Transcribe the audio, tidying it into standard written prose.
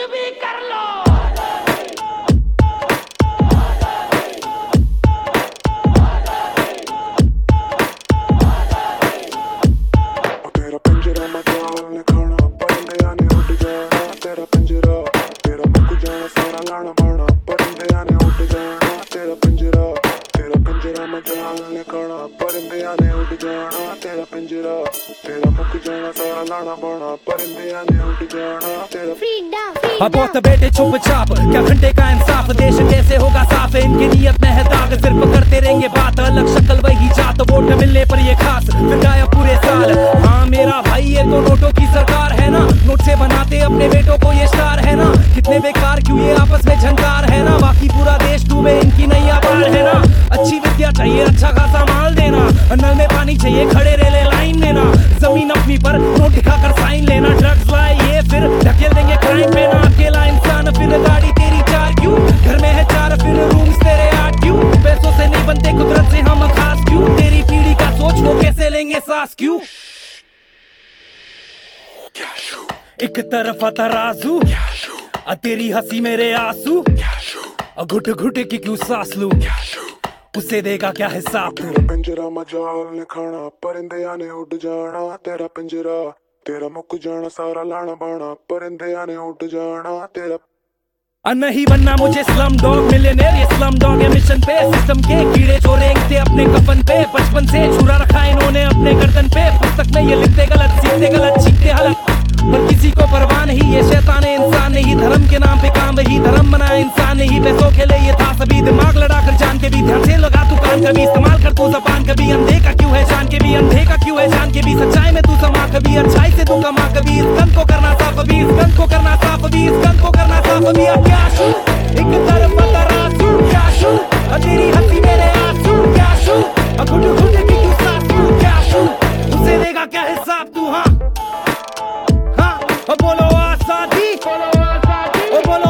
भी कर लो। तेरा पंजरा मचाल खाना परिंदे आने उड़ जाना, तेरा पंजरा तेरा मुक जाना सारा लाना बाना, परिंदे आने उड़ जाना तेरा पंजरा मचाल खाना परिंदे आने उड़ जाना, तेरा पंजरा तेरा मुक जाना सारा लाना बाना, परिंदे आने उड़ जाना तेरा अब बहुत बेटे चुप चाप, क्या घंटे का इंसाफ, देश कैसे होगा साफ, इनकी नीयत में है दाग, सिर्फ करते रहेंगे बात, अलग शक्ल वही जात, वोट मिलने पर ये खास फिर गायब पूरे साल। हाँ मेरा भाई ये तो नोटों की सरकार है ना, नोट से बनाते अपने बेटों को ये स्टार है ना, कितने बेकार क्यों ये आपस में झंकार है ना, बाकी पूरा देश डूबे इनकी नैया पार है ना। अच्छी विद्या चाहिए अच्छा खासा माल देना, नल में पानी चाहिए खड़े रेले लाइन लेना, जमीन अपनी पर नोट दिखाकर साइन लेना, ड्रग्स लाए ये फिर ढकेल देंगे क्राइम पे ना, अकेला इंसान फिर गाड़ी तेरी चार क्यों, घर में है चार फिर रूम्स तेरे 8 क्यों, पैसों से नहीं बनते कुदरत से हम खास क्यों, तेरी पीढ़ी का सोच वो कैसे लेंगे सांस क्यों। एक तरफ तराजू तेरी हंसी मेरे आंसू, घुट घुट की क्यों सांस लूं, उसे देगा क्या हिसाब तू। तेरा पंजरा मजाल खाना परिंदे आने उड़ जाना, तेरा पंजरा तेरा मुक जाना सारा लाना बाना, परिंदे आने उड़ जाना तेरा नहीं बनना मुझे स्लम डॉग मिलियनेयर, ये स्लम डॉग है मिशन पे, सिस्टम के कीड़े जो रेंगते अपने कफन पे, बचपन से छुरा रखा इन्होंने अपने गर्दन पे, पुस्तक में ये लिखते गलत सीखते गलत सीखते हलत, पर किसी को परवाह नहीं, ये शैतान है इंसान नहीं, धर्म के नाम पे काम वही धर्म बना इंसान नहीं, पैसों के लिए ये था सभी दिमाग लड़ा कर जान के भी, ध्यान से लगा तू कान कभी इस्तेमाल कर तू जबान कभी, अंधे का क्यों है जान के भी, अंधे का क्यों है जान के भी, सच्चाई में तू समा कभी, अच्छाई से तू कमा कभी, इस गन को करना साफ अभी, इस गन को करना साफ अभी, इस गन को करना साफ अभी। अब क्या शू एक तरफ तराजू, क्या शू तेरी हंसी मेरे आंसू, क्या शू घुट घुट की क्यों सांस लूं, क्या शू उसे देगा क्या हिसाब तू। हाँ हाँ बोलो आजादी, बोलो